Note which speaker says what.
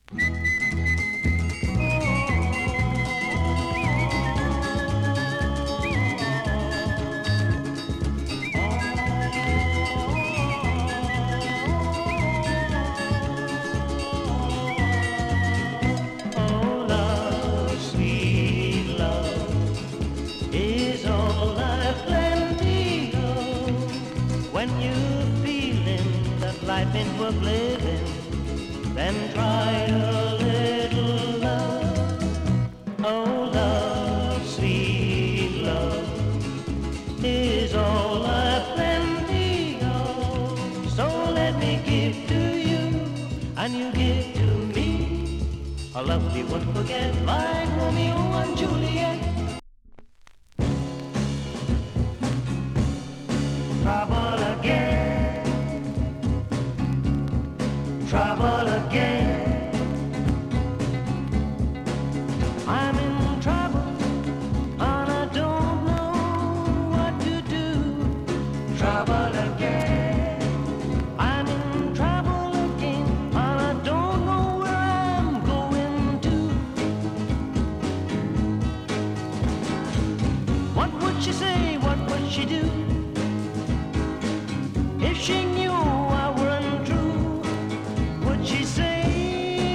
Speaker 1: When you're feeling that life ain't worth living, then try a little love. Oh, love, sweet love, is all I've plenty of. So let me give to you, and you give to me a love we won't forget, like Romeo and Juliet. Trouble again, trouble again. I'm in trouble and I don't know what to do. Trouble again, I'm in trouble again and I don't know where I'm going to. What would she say, what would she do if she